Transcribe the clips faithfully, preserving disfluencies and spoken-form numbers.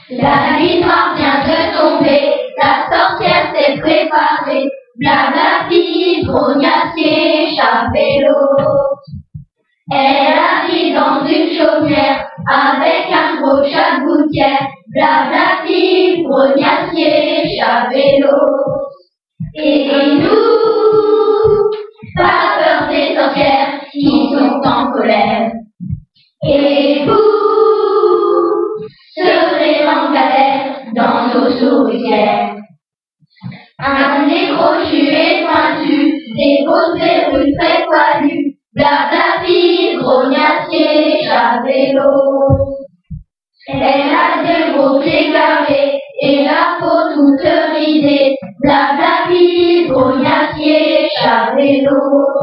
La nuit noire vient de tomber, la sorcière s'est préparée. Blablapi, grognacier, chat vélo. Elle arrive dans une chaumière avec un gros chat de gouttière. Blablapi, grognacier, chat vélo. Et nous, pas peur des sorcières qui sont en colère. Et vous serez en galère dans nos souricières. Un nez crochu et pointu, des grosses verrues très poilues. Blablapi, grognacier, chat vélo. Elle a des gros pieds carrés et la peau toute ridée. Blablapi, grognacier, chat vélo.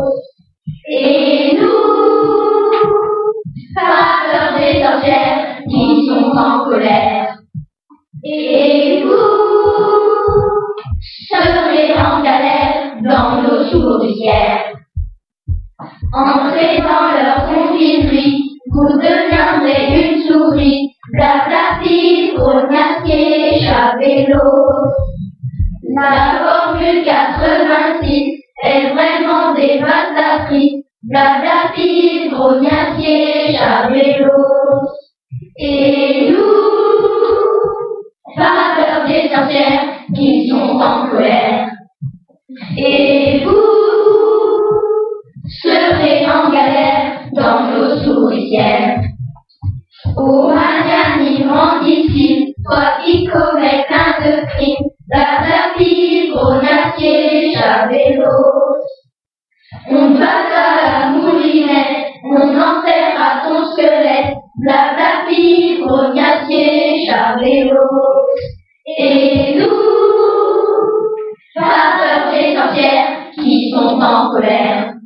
Et nous, pas peur des sorcières qui sont en colère. Et vous serez en galère dans nos souricières. Entrez dans leur confiserie, vous deviendrez une souris. Blablapi, grognacier, chat vélo. La formule quatre-vingt-six est vraiment dévastatrice. Blablapi, grognacier, chat vélo. Et nous, pas peur des sorcières qui sont en colère. Et vous serez en galère dans nos souricières. Ô magnanime d'ici, toi qui commets plein de crimes. Blablapi, grognacier, chat vélo. On passe à la moulinette, on enterrera ton squelette. Blablapi, grognacier, chat vélo. Et nous, pas peur des sorcières qui sont en colère.